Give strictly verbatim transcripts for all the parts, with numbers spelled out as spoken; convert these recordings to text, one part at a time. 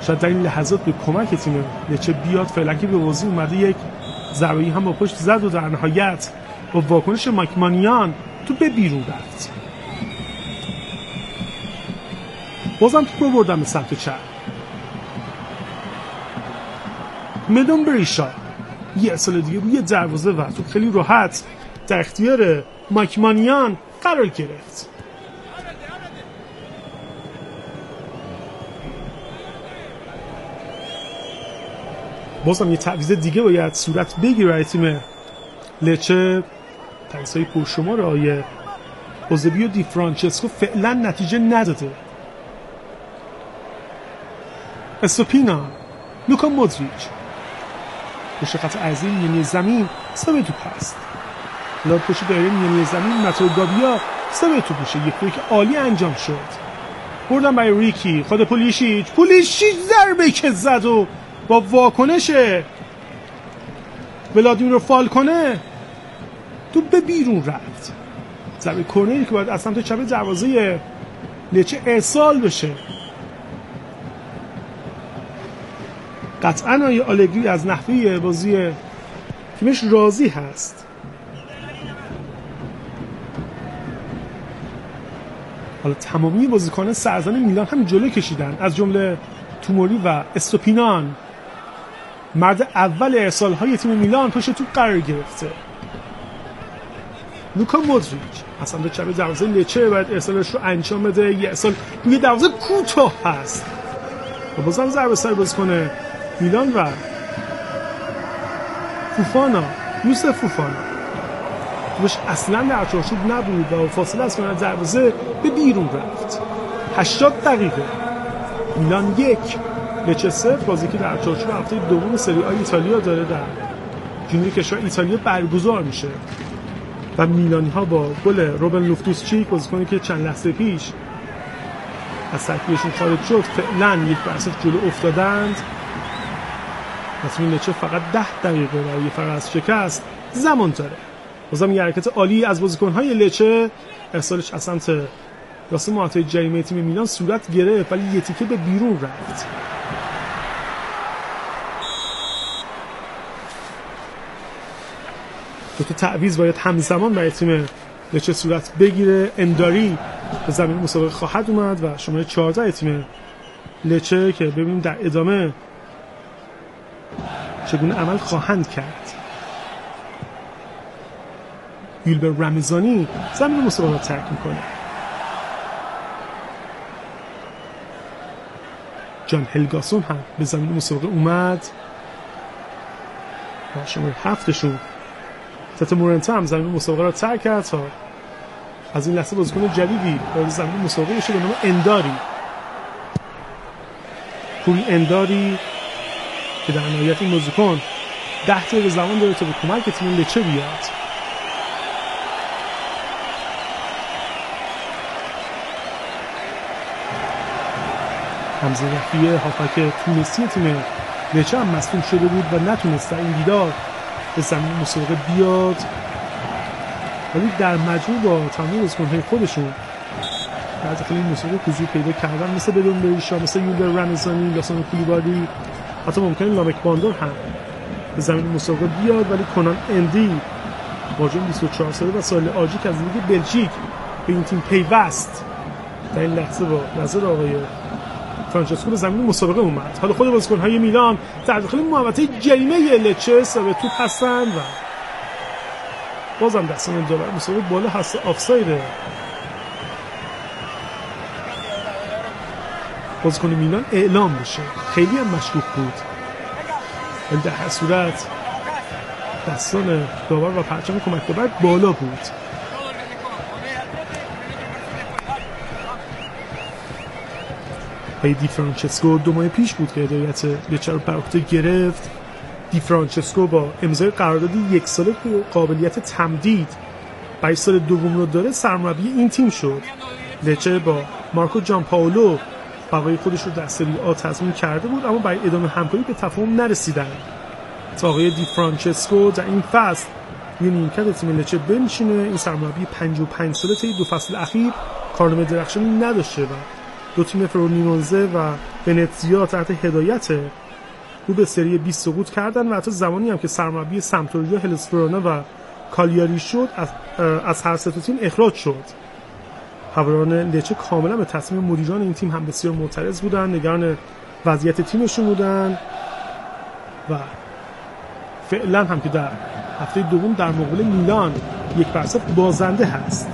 شاید در این لحظات به کمک تیم لچه بیاد. فعلا که به بازی اومده یک ضربه‌ای هم با پشت زد و در نهایت با واکنش ماکمانیان تو به بیرون رفت. بازم تو رو بردن به سمت چپ. مدون بریشا یه ارسال دیگه روی دروازه و تو خیلی راحت در اختیار ماکمانیان قرار گرفت. بازم یه تعویض دیگه باید صورت بگیره تیم لچه. تعویضهای پرشمار آیه اوزبیو دی فرانچسکو فعلا نتیجه نداده. استوپینا، لوکا مودریچ پشت خط عرضی میانی زمین سبب توپ هست. لاد پشت دایره میانی زمین ماتو گابیا سبب توپ میشه. یک یک عالی انجام شد. بردن برای ریکی، خود پولیشیچ پولیشیچ ضربه که زد و با واکنش ولادیمیر فالکونه توپ به بیرون رفت. ضربه کرنری که باید از سمت چپ دروازه لچه ارسال بشه. قطعاً آیه آلگری از نحوه بازی تیمش راضی هست. حالا تمامی بازیکنان سرزن میلان هم جلو کشیدن، از جمله توموری و استوپینان. مرد اول ارسال های تیم میلان پشت توپ قرار گرفته. لوکا مودریچ اصلا به چپ دروازه لچه باید ارسالش رو انجام بده. یه ارسال روی دروازه کوتاه هست و بازم ضربه سر بازیکن میلان و فوفانا، یوسف فوفانا توش اصلا در چارچوب نبود و فاصله از کنار دروازه به بیرون رفت. هشتاد دقیقه میلان یک لچه صفر. بازی که در چارچوب هفته دوم سری آ ایتالیا داره در جنوب کشور ایتالیا برگزار میشه و میلانی ها با گل روبن لوفتوس-چیک، بازیکنی که چند لحظه پیش از ترکیبشون خارج شد، فعلا یک بر صفر جلو افتادند. تیم لچه فقط ده دقیقه برای فرار از شکست زمان داره. بازم یه حرکت عالی از بازیکن‌های لچه، ارسالش از سمت راست محوطه جریمه تیم میلان صورت گرفت ولی یه تیکه به بیرون رفت. دو تا تعویض باید همزمان برای تیم لچه صورت بگیره. انداری به زمین مسابقه خواهد اومد و شماره چهارده تیم لچه که ببینیم در ادامه چگونه عمل خواهند کرد. یولبر رمضانی زمین مسابقه را ترک میکنه. جان هلگاسون هم به زمین مسابقه اومد و شماره هفتشون تت مورنتا هم زمین مسابقه را ترک کرد تا از این لحظه بازیکن جدیدی وارد زمین مسابقه بشه به نام انداری. پوری انداری که در نهایت این بازیکن ده دقیقه زمان داره تا به کمک تیم لچه بیاد. حمزه یحیی هافبک تونسی تیم لچه هم مصدوم شده بود و نتونست در این دیدار به زمین مسابقه بیاد، ولی در مجموع با تمام بازیکن‌های خودشون در داخل این مسابقه حضور پیدا کردن، مثل بدون بریشا، مثل یولبر رمضانی، لاسانو کولیبالی، حتی ممکنه لامک باندور هم به زمین مسابقه بیاد. ولی کنان اندی مهاجم بیست و چهار ساله و سال آجی که از لیگ بلژیک به این تیم پیوست در این لحظه با نظر آقای فرانچسکو به زمین مسابقه اومد. حالا خود بازیکن‌های میلان در داخل محوطه جریمه لچه ثابت توپ هستند و بازم دستان داور مسابقه بالا هست، آفسایده. بازیکن میلان اعلام بشه، خیلی هم مشکوک بود ولی در هر صورت دستان داور و پرچم کمک داور بالا بود. دی فرانچسکو دو ماه پیش بود که هدایت لچه رو بر عهده گرفت. دی فرانچسکو با امضای قراردادی یک ساله که قابلیت تمدید برای سال دوم رو داره سرمربی این تیم شد. لچه با مارکو جان پائولو بقای خودش رو در سری آ تضمین کرده بود، اما برای ادامه همکاری به تفاهم نرسیدن تا آقای دی فرانچسکو در این فصل یه نیمکت تیم لچه بنشینه. این سرمربی پنجاه و پنج ساله طی دو فصل اخیر کارنامه درخشانی نداشته و دو تیم فرونینوزه و ونتزیا تحت هدایت رو به سری بی سقوط کردن و حتی زمانی هم که سرمربی سمپدوریا هلس ورونا و کالیاری شد از, از هر سه تا تیم اخراج شد. هواداران لچه کاملا به تصمیم مدیران این تیم هم بسیار معترض بودن، نگران وضعیت تیمشون بودن و فعلا هم که در هفته دوم در مقابل میلان یک بر صفر بازنده هست.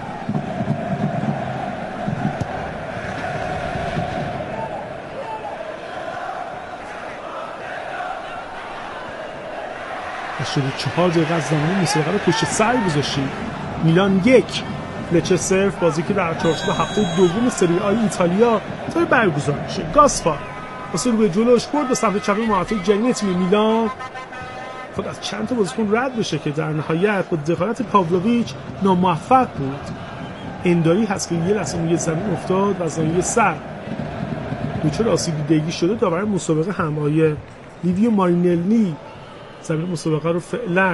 هشتاد و چهار دقیقه از زمان مسابقه رو پشت سر گذاشتیم. میلان یک لچه صفر. بازی که در چهارچوب هفته دوم سری آ ایتالیا تا برگزار میشه. گاسپا واسه رو به جلوش برد به سمت چپ محوطه جریمه تیم میلان، خود از چند تا بازیکن رد بشه که در نهایت با دخالت پاولویچ ناموفق بود. انداری هست که یه لحظه روی زمین افتاد و از زاویه سر دچار آسیب دیدگی شده. داور مسابقه هم آقای لیویو مارینلی زمین مسابقه رو فعلا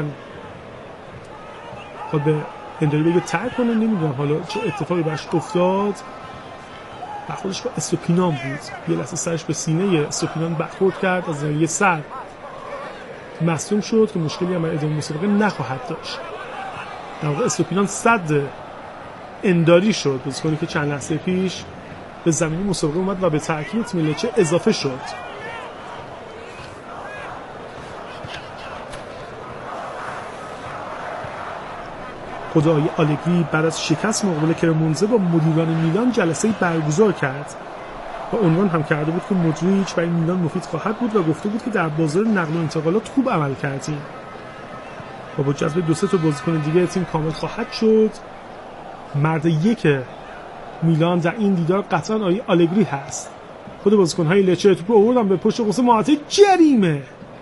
خود به انداری بگه ترک کنه. نمیدونم حالا چه اتفاقی براش افتاد. برخوردش با استوپینان بود، یه لحظه سرش به سینه استوپینان برخورد کرد، از زاویه سر مصدوم شد که مشکلی هم ادامه مسابقه نخواهد داشت. در واقع استوپینان صد انداری شد، بازیکنی که چند لحظه پیش به زمین مسابقه اومد و به ترکیب تیم لچه اضافه شد. خود آقای آلگری بعد از شکست مقابل کرمونزه با مدیران میلان جلسه‌ای برگزار کرد و عنوان هم کرده بود که مودریچ برای میلان مفید خواهد بود و گفته بود که در بازار نقل و انتقالات خوب عمل کردیم و با جذب دو سه تا بازیکن دیگه تیم کامل خواهد شد. مرد یک میلان در این دیدار قطعا آقای آلگری هست. خود بازیکن‌های لچه توپ آوردن به پشت قوس محوطه جریمه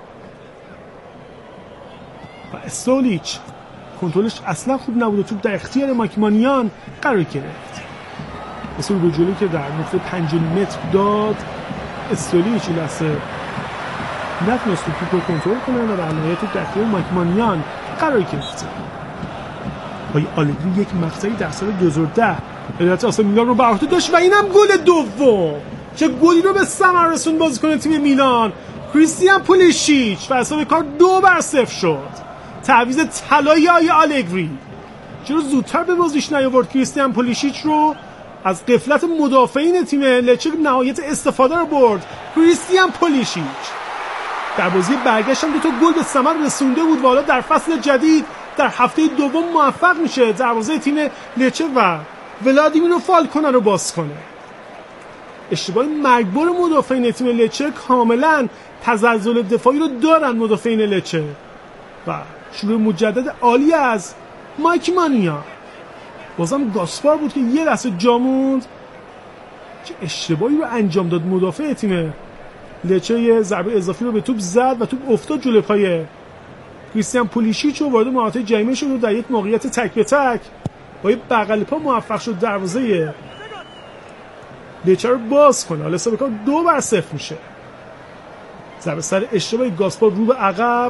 و استولیچ کنترلش اصلا خوب نبود و توپ در اختیار ماکیمانیان قرار گرفت. اصلا به جلوی که در نقطه پنجاه متر داد، استولیچ لحظه نتونست توپ رو کنترل کنه و در نهایت توپ در اختیار ماکیمانیان قرار گرفت. آقای آلگری یک مقطعی در سال دو هزار و ده هدایت آسا میلان رو بر عهده داشت و اینم گل دوم. چه گلی رو به ثمر رسوند بازیکن تیم میلان کریستیان پولیشیچ و حساب کار دو بر صفر شد. تعویض طلایی آقای آلگری. چرا زودتر به بازیش نیاورد کریستیان پولیشیچ رو؟ از غفلت مدافعین تیم لچه نهایت استفاده رو برد کریستیان پولیشیچ. در بازی برگشت هم دو تا گل به ثمر رسونده بود و حالا در فصل جدید در هفته دوم موفق میشه دروازه تیم لچه و ولادیمیر فالکونا رو باز کنه. اشتباه مرگبار مدافعین تیم لچه، کاملا تزلزل دفاعی رو دارن مدافعین لچه و شروع مجدد عالی از ماکیمانیا. بازم گاسپار بود که یه لحظه جا موند. چه اشتباهی رو انجام داد مدافع تیم لچه. یه ضربه اضافی رو به توپ زد و توپ افتاد جلوی پای کریستیان پولیشیچ و وارد محوطه جریمه شد و در یک موقعیت تک به تک با یه بغل پا موفق شد دروازه لچه رو باز کنه. حالا حساب کار دو بر صفر میشه. ضربه سر اشتباهی گاسپار رو به عقب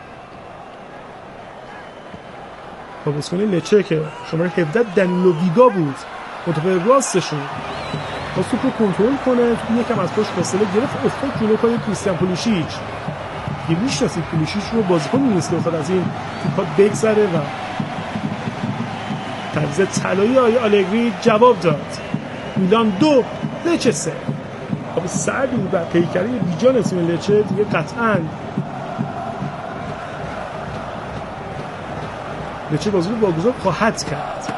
و بازیکن لچه که شماره هفده دنیلو ویگا بود مدافع راستشون با توپ رو کنترل کنه. توپ یکم از پشت فاصله گرفت افتاد جلوی پای کریستیان پولیشیچ. یه میشناسید پولیشیچ رو بازیکن نیست که بخواد از این توپات بگذره و تعویض طلایی آقای آلگری جواب داد. میلان دو لچه سه. خب سردی بود بر پیکره بیجان تیم لچه دیگه قطعاً لچه بازی رو واگذار خواهد کرد.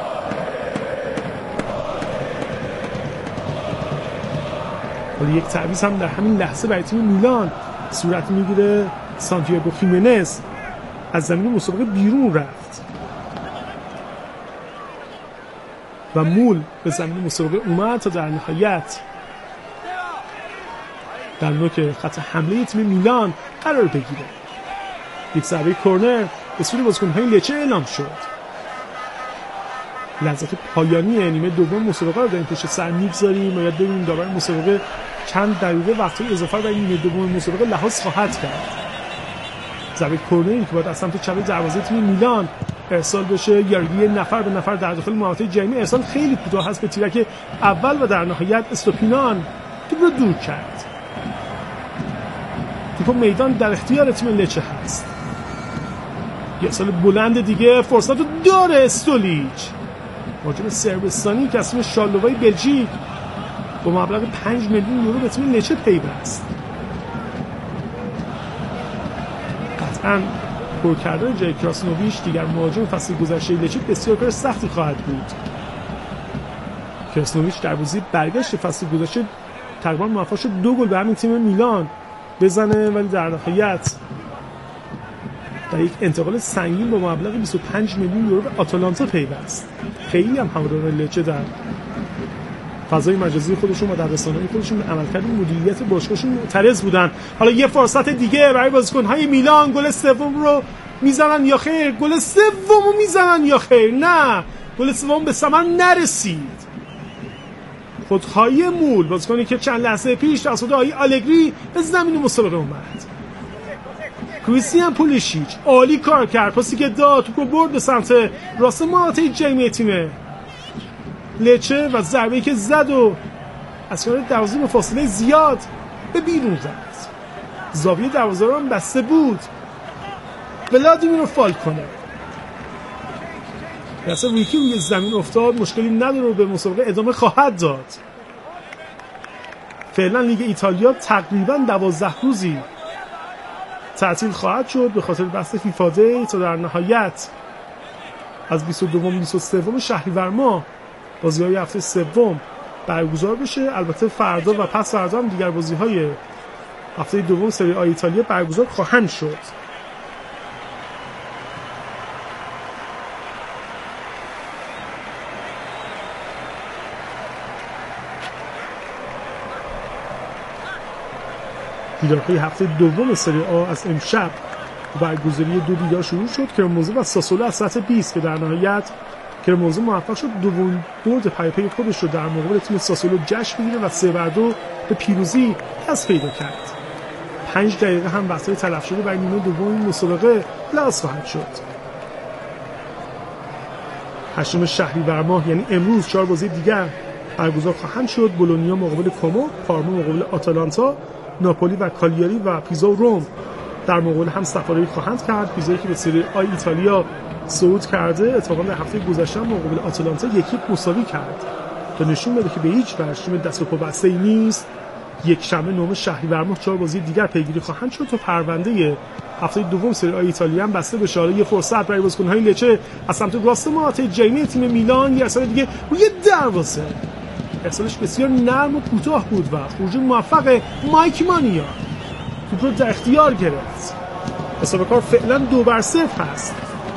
ولی یک تعویض هم در همین لحظه برای تیم میلان صورت میگیره. سانتیاگو خیمنز از زمین مسابقه بیرون رفت و مول به زمین مسابقه اومد تا در نهایت در نوک خط حمله تیم میلان قرار بگیره. یک ضربه کورنر به سوی بازیکن‌های لچه اعلام شد. لحظات پایانی نیمه دوم مسابقه رو داریم پشت سر میگذاریم و یاد ببینیم داور مسابقه چند دقیقه وقتی اضافه برای نیمه دوم مسابقه لحاظ خواهد کرد. ضربه کورنری که باید از سمت چپ دروازه تیم میلان ارسال بشه یا یه نفر به نفر در داخل محوطه جریمه. ارسال خیلی کوتاه هست به تیرک اول و در نهایت استوپینان توپ رو دور کرد. توپ میدان در اختیار تیم لچه هست. یه ارسال بلند دیگه، فرصت رو داره استولیچ، مهاجم صربستانی که از تیم شالووای بلژیک با مبلغ پنج میلیون یورو به تیم لچه پیوست. قطعاً پر کردن جای کراسنوویچ دیگر مهاجم فصل گذشته لچه بسیار کار سختی خواهد بود. کراسنوویچ در بازی برگشت فصل گذشته تقریبا موفق شد دو گل به همین تیم میلان بزنه، ولی در نهایت در یک انتقال سنگین با مبلغ بیست و پنج میلیون یورو به آتالانتا پیوست. خیلی هم هواداران لچه در فضای مجازی خودشون و در رسانه‌های خودشون به عملکرد مدیریت باشگاهشون معترض بودن. حالا یه فرصت دیگه برای بازیکن‌های میلان، گل سوم رو میزنن یا خیر؟ گل سوم رو میزنن یا خیر؟ نه، گل سوم به ثمر نرسید. خودخواهی مول، بازیکنی که چند لحظه پیش توسط آقای آلگری به زمین مسابقه اومد. کریستیان پولیشیچ عالی کار کرد، پاسی که داد توپ رو برد به سمت راست محوطه جریمه تیم لچه و ضربه‌ای که زد و از کنار دروازه به فاصله زیاد به بیرون رفت. زاویه دروازه رو هم بسته بود. ولادیمیر فال کنه. اصلا ویکی روی زمین افتاد، مشکلی نداره و به مسابقه ادامه خواهد داد. فعلا لیگ ایتالیا تقریبا دوازده روزی تعطیل خواهد شد به خاطر بحث فیفا دی تا در نهایت از بیست و دو بیست و سه شهریور ماه بازی‌های هفته سوم برگزار بشه. البته فردا و پس فردا هم دیگر بازی‌های هفته دوم سری آ ایتالیا برگزار خواهند شد. دیدارهای هفته دوم سری آ از امشب برگزاری دو دیدار شروع شد. کرموزه و ساسولو از ساعت بیست که در نهایت کرموزه موفق شد دومین برد پیاپی خودش رو در مقابل تیم ساسولو جشن بگیره و سه بر دو به پیروزی دست پیدا کرد. پنج دقیقه هم وقت‌های تلف شده برای نیمه دوم این مسابقه لحاظ خواهد شد. هشتم شهریور ماه یعنی امروز چهار بازی دیگر برگزار خواهند شد. بولونیا مقابل کومو، پارما مقابل آتالانتا، ناپولی و کالیاری و پیزا و روم در مقابل هم سفاری خواهند کرد. پیزایی که به سری آ ایتالیا صعود کرده اتفاقا در هفته گذشته مقابل آتالانتا یکی مساوی کرد تا نشون بده که به هیچ وجه تیم دست و پا بسته‌ای نیست. یک شنبه نهم شهریور ماه چهار بازی دیگر پیگیری خواهند شد تا پرونده هفته دوم سری آ ایتالیا هم بسته بشه. حالا یه فرصت برای بازیکن‌های لچه از سمت راست محوطه جریمه تیم میلان، یه ارسال دیگه روی دروازه، ارسالش بسیار نرم و کوتاه بود و خروج موفق مایک مانیا توپ رو در اختیار گرفت. حساب کار فعلا دو بر صفر هست.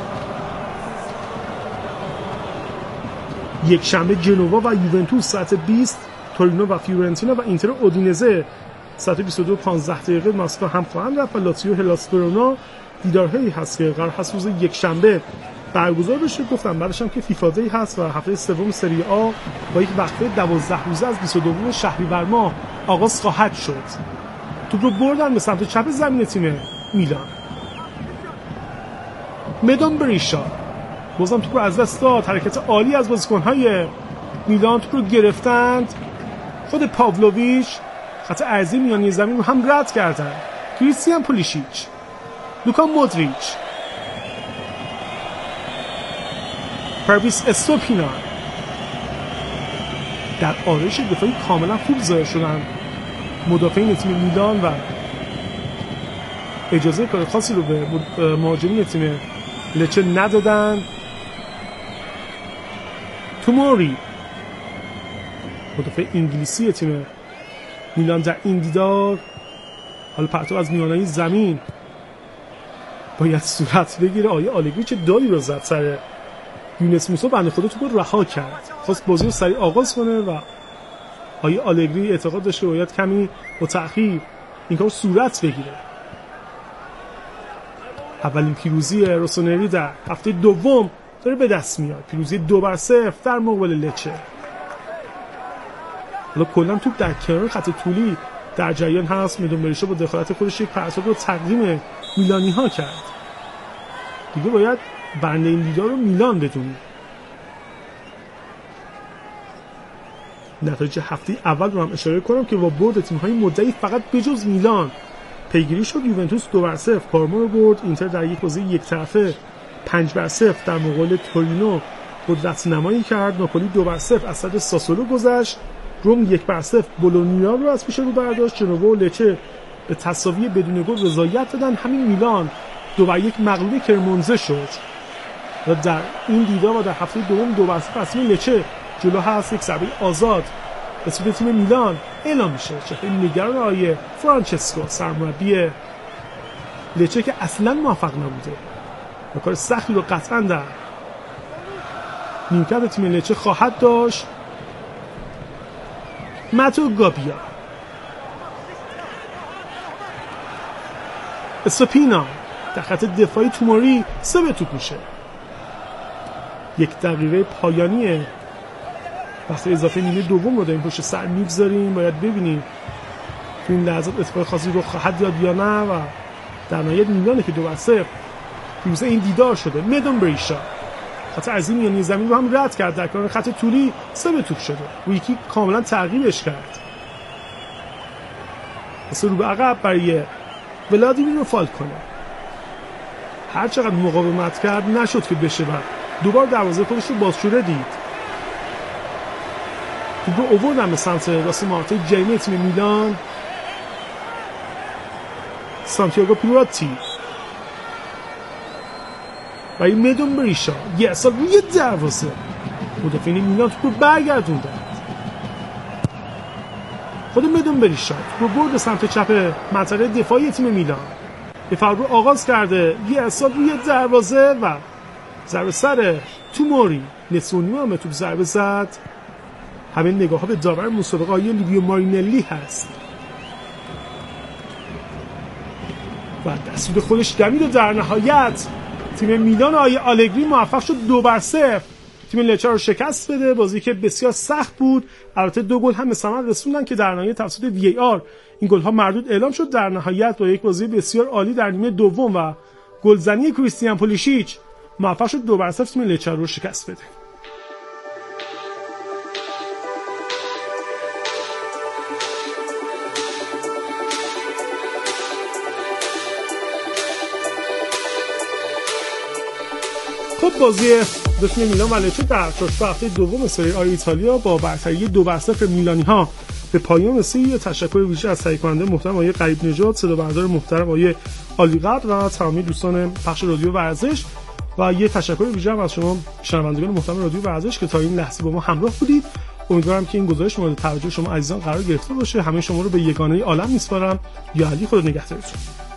یک شنبه جنوا و یوونتوس ساعت بیست، تورینو و فیورنتینا و اینتر اودینزه ساعت بیست و دو و پانزده دقیقه مسکو هم خواهند رفت و لاتزیو هلاس ورونا دیدارهایی هست که قرار هست روز یک شنبه برگزار بشه. گفتم بعدش هم که فیفا دی هست و هفته سوم سری آ با یک وقفه دوازده روزه از بیست و دو شهریور ماه آغاز خواهد شد. توپ رو بردن به سمت چپ زمین تیم میلان. مدون بریشا بازم توپ رو از دست داد. حرکت عالی از بازیکن‌های میلان، توپ رو گرفتند. خود پاولویچ خط عرضی میانی زمین رو هم رد کردن. کریستیان پولیشیچ، لوکا مودریچ، پرویس استوپینان در آرایش دفاعی کاملا خوب ظاهر شدن مدافعین تیم میلان و اجازه کار خاصی رو به مهاجمین تیم لچه ندادن. توموری مدافع انگلیسی تیم میلان در این دیدار، حالا پرتو از میانه زمین باید صورت بگیره. آیه آلگری چه دالی رو زد سر یونس موسی، بنده خدا توپ رو رها کرد، خواست بازی رو سریع آغاز کنه و آیه آلگری اعتقاد داشت که باید کمی با تأخیر این کار صورت بگیره. اولین پیروزی روسونری در هفته دوم داره به دست میاد، پیروزی دو بر صفر در مقابل لچه. حالا کلا توپ در کنار خط طولی در جریان هست. مدون بریشا با دخالت خودش یک پرتاب رو تقدیم میلانی ها کرد. دیگه باید برنده این دیدار رو میلان بدونیم. نتایج هفته اول رو هم اشاره کنم که با برد تیم‌های مدعی فقط بجز میلان پیگیری شد. یوونتوس دو بر صفر پارما رو برد. اینتر در یک بازی یک طرفه پنج بر صفر در مقابل تورینو قدرت نمایی کرد. ناپولی دو بر صفر از صد ساسولو گذشت. روم یک بر صفر بولونیا رو از پیش رو برداشت. جنوا و لچه به تساوی بدون گل رضایت دادن. همین میلان دو بر یک مغلوب کرمونزه شد و در این دیدار و در هفته دوم دو بر صفر از تیم لچه جلو هست. یک ضربه آزاد به سود تیم میلان اعلام میشه. چه نگران آیه فرانچسکو سرمربی لچه که اصلا موفق نبوده و کار سختی رو قطعا در نیمکت تیم لچه خواهد داشت. ماتو گابیا، اسپینا در خط دفاعی توموری سه به توپ میشه. یک دقیقه پایانی بخش اضافه نیمه دوم رو داریم پشت سر میگذاریم. باید ببینیم تو این لحظات اتفاق خاصی رو خواهد یاد یا نه و در نهایت میلانه که دو بر صفر پیروز این دیدار شده. مدون بریشا خط عظیم میانی زمین رو هم رد کرد. در کنار خط طولی سه به توپ شده و یکی کاملا تعقیبش کرد. مثل رو به عقب برای ولادیمیر رو فالت کنه. هر چقدر مقاومت کرد نشد که بشه و دوبار دروازه خودش رو بازشوره دید. توپ رو اووردن به سمت راست محوطه جریمه تیم میلان. سانتیاگو پیراتی و این مدون بریشا یه اصلا روی دروازه مدافعین میلان توپ رو برگردوندن. خود مدون بریشا توپ رو برد سمت چپ منطقه دفاعی تیم میلان. به فرد رو آغاز کرده یه اصلا روی دروازه و ضربه سر توموری. نسونی هم توپ ضربه زد. همین نگاه ها به داور مسابقه آیه لیویو مارینلی هست و دستور خودش دمید و در نهایت تیم میلان آیه آلگری موفق شد دو بر صفر تیم لچه رو شکست بده. بازی که بسیار سخت بود. البته دو گل هم به ثمر رسوندن که در نهایت توسط وی ای آر این گل ها مردود اعلام شد. در نهایت با یک بازی بسیار عالی در نیمه دوم و گلزنی کریستیان پولیشیچ موفق شد دو بر صفر تیم لچه رو شکست بده. خب بازی دو میلان و لچه در چهارشنبه هفته دوم سری آ ایتالیا با برتری دو بر صفر میلانی ها به پایان رسید. تشکر ویژه از تهیه کننده محترم آقای غریب نژاد، صدابردار محترم آقای عالیقدر و تمامی دوستان پخش رادیو ورزش و یه تشکر ویژه از شما شنوندگان محترم رادیو ورزش که تا این لحظه با ما همراه بودید. امیدوارم که این گزارش مورد توجه شما عزیزان قرار گرفته باشه. همه شما رو به یگانه عالم میسپارم. یا علی خدا نگهدارتون.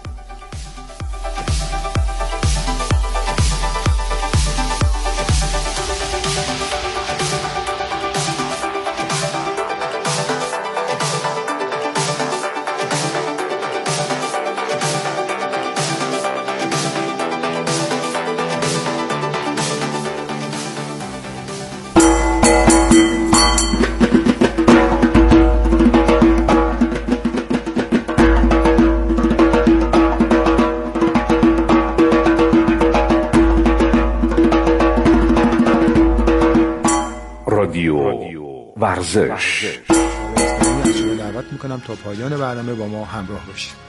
ورزش. از شما دعوت میکنم تا پایان برنامه با ما همراه باشید.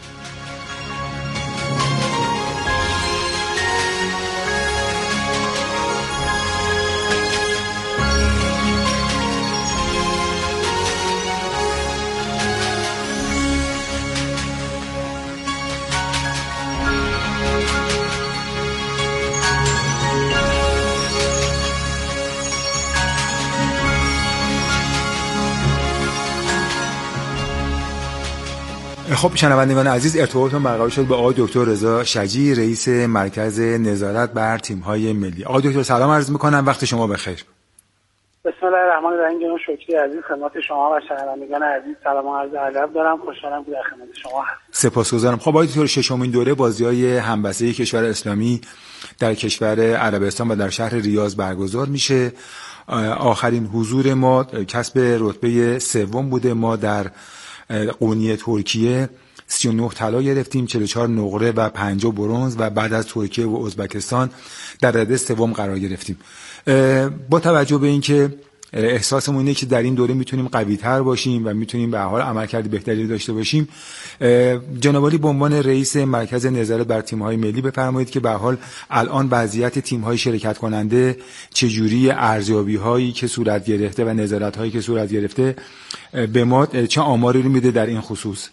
خب شنوندگان عزیز، ارتباطتون برقرار شد با آقای دکتر رضا شجی، رئیس مرکز نظارت بر تیم‌های ملی. آقای دکتر سلام عرض می‌کنم، وقت شما بخیر. بسم الله الرحمن الرحیم. جناب شکری عزیز، خدمت شما و شنوندگان عزیز سلام و عرض ادب دارم. خوشحالم که در خدمت شما هستم. سپاسگزارم. خب آقای دکتر، ششمین دوره بازی‌های همبستگی کشور اسلامی در کشور عربستان و در شهر ریاض برگزار میشه. آخرین حضور ما کسب رتبه سوم بوده. ما در قونیه ترکیه سی و نه طلا گرفتیم، چهل و چهار نقره و پنجاه برنز و بعد از ترکیه و ازبکستان در رده سوم قرار گرفتیم. با توجه به اینکه احساسمون اینه که در این دوره میتونیم قوی‌تر باشیم و میتونیم به هر حال عملکرد بهتری داشته باشیم، جناب عالی به عنوان رئیس مرکز نظارت بر تیم‌های ملی بفرمایید که به هر حال الان وضعیت تیم‌های شرکت کننده چجوری، ارزیابی‌هایی که صورت گرفته و نظارت‌هایی که صورت گرفته به ما چه آماری رو میده در این خصوص؟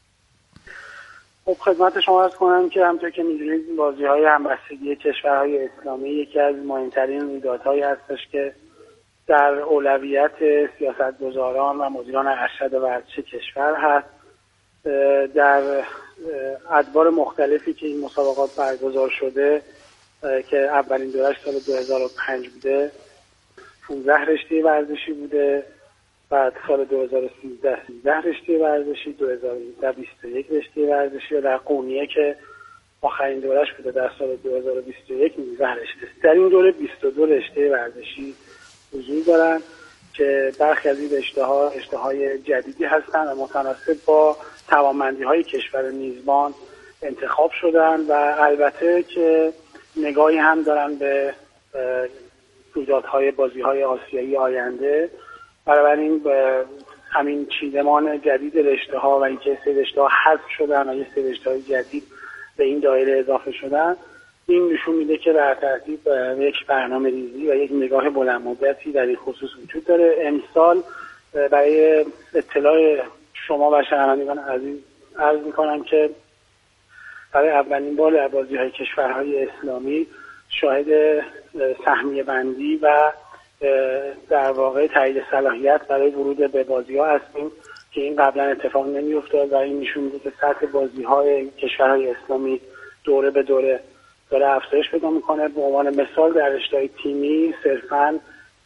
خب خدمت شما عرض کنم که همونطور که می‌دونید بازی‌های همبستگی کشورهای اسلامی یکی از مهمترین رویدادهایی هستش که در اولویت سیاستگزاران و مدیران ارشد ورزش کشور هست. در ادوار مختلفی که این مسابقات برگزار شده که اولین دورش سال دو هزار و پنج بوده، پانزده رشته ورزشی بوده، بعد سال دو هزار و سیزده سیزده رشته ورزشی، دو هزار و هجده بیست و یک رشته ورزشی و در قونیه که آخرین دورش بوده در سال دو هزار و بیست و یک نوزده رشته. در این دوره بیست و دو رشته ورزشی حضور دارن که برخی از این رشته‌ها رشته‌های جدیدی هستند و متناسب با توانمندی‌های کشور میزبان انتخاب شدن و البته که نگاهی هم دارن به رویدادهای بازی‌های آسیایی آینده. بنابراین همین چیدمان جدید رشته‌ها و اینکه سه رشته‌ها حذف شدن و یه سه رشته‌های جدید به این دایره اضافه شدن، این نشون میده که در ترتیب یک برنامه ریزی و یک نگاه بلند مدتی در این خصوص وجود داره. امسال برای اطلاع شما و شنوندگان عزیز عرض میکنم که برای اولین بار در بازی‌های کشورهای اسلامی شاهد سهمیه بندی و در واقع تایید صلاحیت برای ورود به بازی‌ها هستیم که این قبلا اتفاق نمی‌افتاد و این نشون میده که سطح بازی‌های کشورهای اسلامی دوره به دوره داره افزایش پیدا میکنه. به عنوان مثال در رشته‌های تیمی صرفاً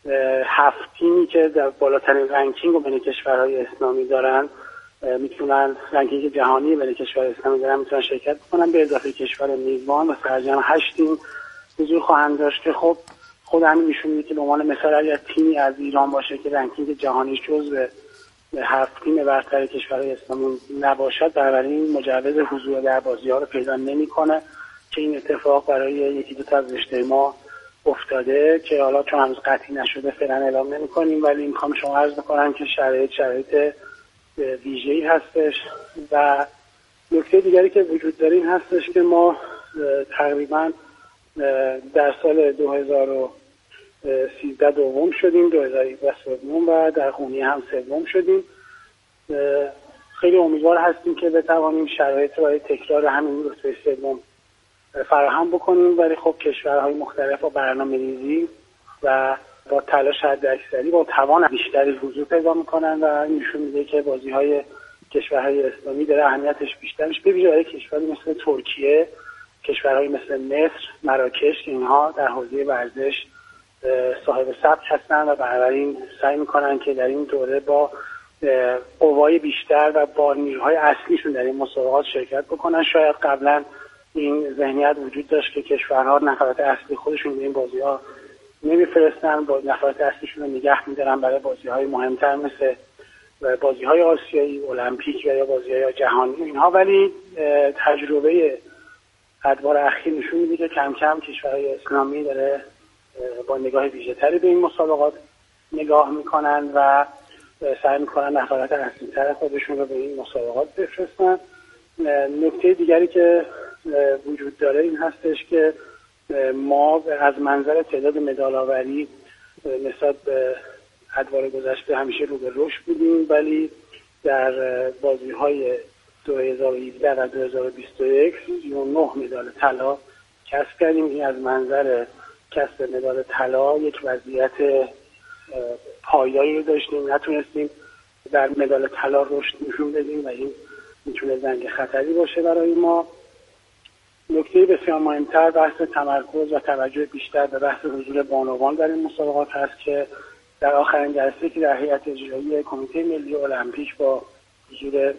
هفت تیمی که در بالاترین رنکینگ رو بین کشورهای اسلامی دارن میتونن رنکینگ جهانی بین کشورهای اسلامی دارن میتونن شرکت کنن، به اضافه کشور میزبان و سرجم هشت تیم حضور خواهند داشت که خب خود همین نشون میده که به عنوان مثال اگر تیمی از ایران باشه که رنکینگ جهانی جزو هفت تیم برتر کشورهای اسلامی نباشد، بنابراین مجوز حضور در بازی‌ها رو پیدا نمیکنه که این اتفاق برای یکی دو تا از رشته ما افتاده که حالا چون هنوز قطعی نشده فعلا اعلام نمی‌کنیم، ولی می‌خوام شما عرض بکنم که شرایط شرایط ویژه‌ای هستش. و نکته دیگری که وجود داره این هستش که ما تقریباً در سال دو هزار و سیزده دوم شدیم، دو هزار و هجده سوم و در قونیه هم سوم شدیم. خیلی امیدوار هستیم که بتوانیم شرایط برای تکرار همین رتبه سوم فراهم بکنیم، ولی خب کشورهای مختلف با برنامه‌ریزی و با تلاش حداکثری با توان بیشتری حضور پیدا میکنن و این نشون میده که بازی‌های کشورهای اسلامی داره اهمیتش بیشتر میشه، به ویژه برای کشوری مثل ترکیه، کشورهای مثل مصر، مراکش که اینها در حوزه ورزش صاحب سبک هستن و بنابراین سعی میکنن که در این دوره با قوای بیشتر و با نیروهای اصلیشون در این مسابقات شرکت بکنن. شاید قبلا این ذهنیت وجود داشت که کشورها نفرات اصلی خودشون به این بازی‌ها نمیفرستن، با نفرات اصلیشون رو نگه می‌دارن برای بازی‌های مهمتر مثل بازی‌های آسیایی، المپیک و یا بازی‌های جهانی اینها، ولی تجربه ادوار اخیر نشون میده که کم کم کشورهای اسلامی داره با نگاه ویژه‌تری به این مسابقات نگاه میکنن و سعی میکنن نفرات اصلی‌تر خودشون رو به این مسابقات بفرستن. نکته دیگری که وجود داره این هستش که ما از منظر تعداد مدال آوری نسبت به ادوار گذشته همیشه رو به رشد بودیم، ولی در بازی‌های دو هزار و هجده و دو هزار و بیست و یک سی و نه مدال طلا کسب کردیم. این از منظر کسب مدال طلا یک وضعیت پایداری رو داشتیم، نتونستیم در مدال طلا رشد نشون بدیم و این میتونه زنگ خطری باشه برای ما. نکته بسیار مهمتر بحث تمرکز و توجه بیشتر به بحث حضور بانوان در این مسابقات هست که در آخرین جلسه که در هیئت اجرایی کمیته ملی المپیک با حضور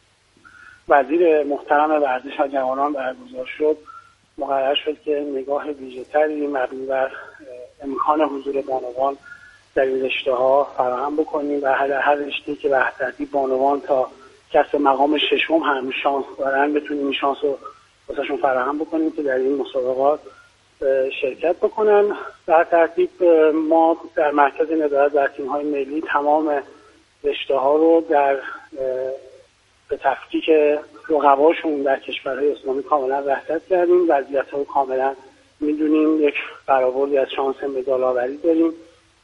وزیر محترم ورزش و جوانان برگزار شد، مقرر شد که نگاه ویژه‌تری مبنی بر امکان حضور بانوان در این رشته‌ها فراهم بکنیم و هر هر رشته‌ای که به ترتیب بانوان تا کسب مقام ششم هم شانس دارن بتونیم این شانس رو واسهشون فراهم بکنیم که در این مسابقات شرکت بکنن. در ترتیب ما در مرکز ندارت در تیم‌های ملی تمام رشته‌ها رو در به تفکیک رقباشون در کشورهای اسلامی کاملا رصد کردیم. وضعیت‌ها رو کاملا میدونیم، یک برآوردی از شانس مدال آوری داریم.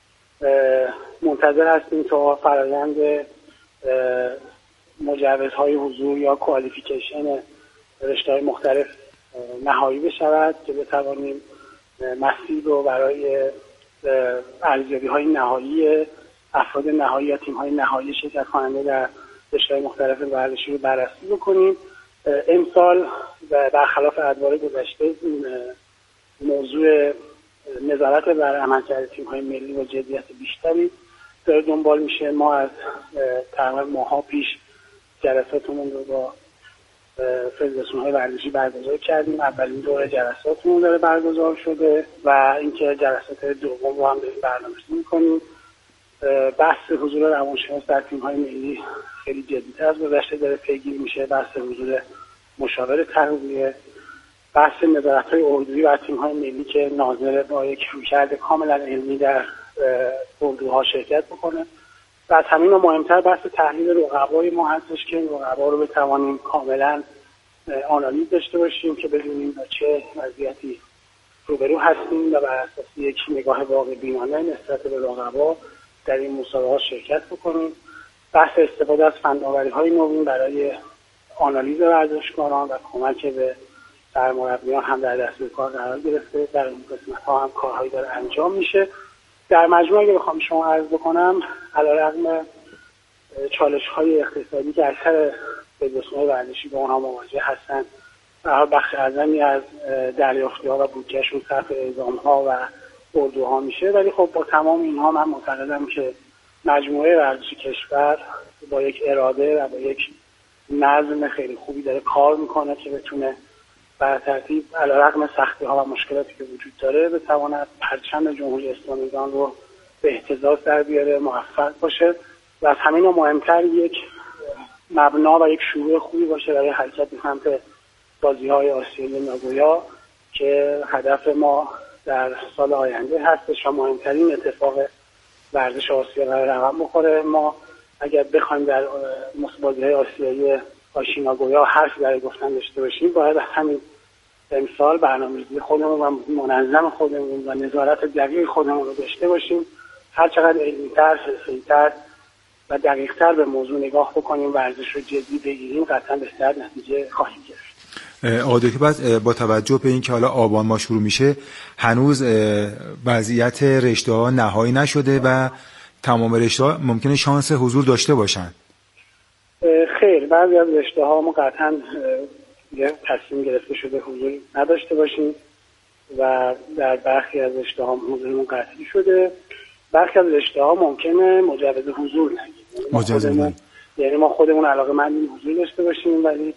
منتظر هستیم تا فرآیند مجوزهای حضور یا کوالیفیکیشن رشته‌های مختلف نهایی بشود که بتوانیم مسیر رو برای ارزیابی‌های نهایی افراد نهایی یا تیم‌های نهایی شرکت کننده در رشته‌های مختلف ورزشی رو بررسی بکنیم. امسال و برخلاف ادوار گذشته این موضوع نظارت بر عملکرد تیم‌های ملی با جدیت بیشتری داره دنبال میشه. ما از تقریبا ماها پیش جلساتمون رو با فدراسیون‌های ورزشی برگزار کردیم. اولین دوره جلساتمون داره برگزار شده و اینکه جلسات دوم رو هم داریم برنامه‌ریزی می‌کنیم. بحث حضور روانشناس در تیم‌های ملی خیلی جدی‌تر از گذشته داره پیگیری میشه. بحث حضور مشاور تغذیه، بحث نظارت‌های اردویی بر تیم‌های ملی که ناظر با یک رویکرد کاملا علمی در اردوها شرکت بکنه و از همین مهمتر بحث تحلیل رقبای ما هستش که رقبا رو بتوانیم کاملا آنالیز داشته باشیم که بدونیم با چه وضعیتی روبرو هستیم و بر اساس یک نگاه واقع بینانه نسبت به رقبا در این مسابقات شرکت بکنیم. بحث استفاده از فناوری‌های نوین برای آنالیز ورزشکاران و کمک به سرمربیان هم در دستور کار قرار گرفته. در این قسمت‌ها هم کارهایی داره انجام میشه. در مجموع اگه بخوام شما عرض بکنم، علیرغم چالش‌های اقتصادی که اکثر فدراسیون‌های ورزشی با اونها مواجه هستن، و بخش اعظمی از دریافتی‌ها و بودجهشون صرف اعزام‌ها و اردوها میشه، ولی خب با تمام اینها من معتقدم که مجموعه ورزشی کشور با یک اراده و با یک نظم خیلی خوبی داره کار میکنه که بتونه بر ترتیب علیرغم سختی‌ها و مشکلاتی که وجود داره بتواند پرچم جمهوری اسلامی ایران رو به اهتزاز در بیاره، موفق باشه و از همین مهمتر یک مبنا و یک شروع خوبی باشه برای حرکت به سمت بازی‌های آسیایی ناگویا که هدف ما در سال آینده هستش و مهمترین اتفاق ورزش آسیا قرار رقم بخوره. ما اگر بخوایم در بازی‌های آسیایی آشیناگویا حرفی برای گفتن داشته باشیم، باید همین امسال برنامه‌ریزی خودمون و منظم خودمون و نظارت دقیق خودمون رو داشته باشیم. هر چقدر علمی‌تر، حرفه‌ای‌تر و دقیق‌تر به موضوع نگاه بکنیم، ورزش رو جدی بگیریم، قطعاً بهتر نتیجه خواهیم گرفت. آقای دکتر، بعد با توجه به اینکه حالا آبان ما شروع میشه، هنوز وضعیت رشته‌ها نهایی نشده و تمام رشته‌ها ممکنه شانس حضور داشته باشن. خیر، بعضی از رشته‌ها ما قطعاً یه تصمیم گرفته شده حضور نداشته باشیم و در برخی از رشته‌ها حضورمون قطعی شده. برخی از رشته‌ها ممکنه مجوز حضور نگیریم. مجوز حضور، یعنی ما خودمون علاقه‌مندیم حضور داشته باشیم، ولی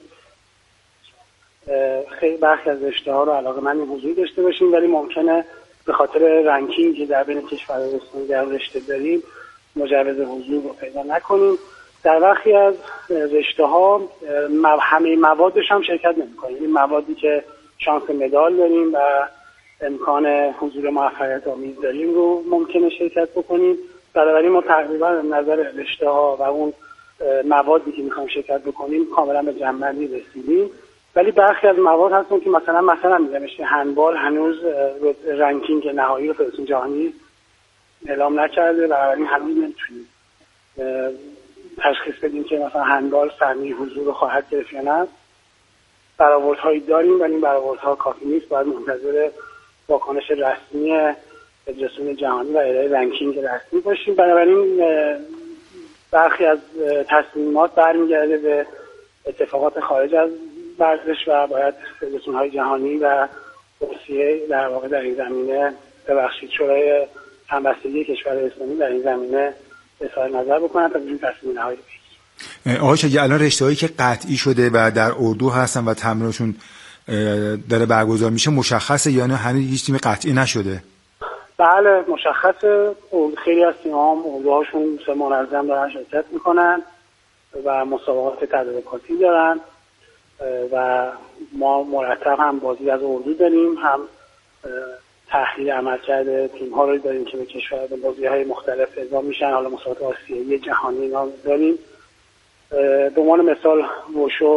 خیلی برخی از رشته‌ها رو علاقه‌مندیم حضور داشته باشیم ولی ممکنه به خاطر رنکینگ که در بین کشورهای اسلامی در رشته داریم مجوز حضور رو پیدا نکنیم. در برخی از رشته‌ها همه موادش هم شرکت نمی‌کنیم. این موادی که شانس مدال داریم و امکان حضور موفقیت آمیز داریم رو ممکنه شرکت بکنیم. بنابراین ما تقریبا نظر رشته‌ها و اون موادی که می‌خوایم شرکت بکنیم کاملا به جمع‌بندی رسیدیم. ولی برخی از مواد هستن که مثلا مثلا میگم مثل هندبال هنوز رنکینگ نهایی رو فدراسیون جهانی اعلام نکرده و این هنوز نمی‌تونیم تشخیص بدیم که مثلا هندبال سهمیه حضور رو خواهد گرفت یا نه. برآوردهایی داریم ولی این برآوردها کافی نیست، باید منتظر واکنش رسمی فدراسیون جهانی و ارائه رنکینگ رسمی باشیم. بنابراین برخی از تصمیمات برمیگرده به اتفاقات خارج از ورزش و باید فدراسیون‌های جهانی و روسیه در واقع در این زمینه ببخشید شورای همبستگی کشورهای اسلامی در این زمینه اظهار نظر بکنن تا این تصمیم نهایی بگیرن. آقای شجاعی، الان رشته‌هایی که قطعی شده و در اردو هستن و تمرینشون داره برگزار میشه مشخصه یا نه هنوز هیچ تیم قطعی نشده؟ بله مشخصه. خیلی از تیم‌ها هم اردوهاشون منظم دارن شرکت میکنن و مسابقات تدارکاتی دارن و ما مرتب هم بازی از اردو داریم، هم تحلیل عملکرد تیم ها رو داریم که به کشور به بازی های مختلف اعزام میشن. حالا مسابقات آسیایی، جهانی اینا داریم. به عنوان مثال وشو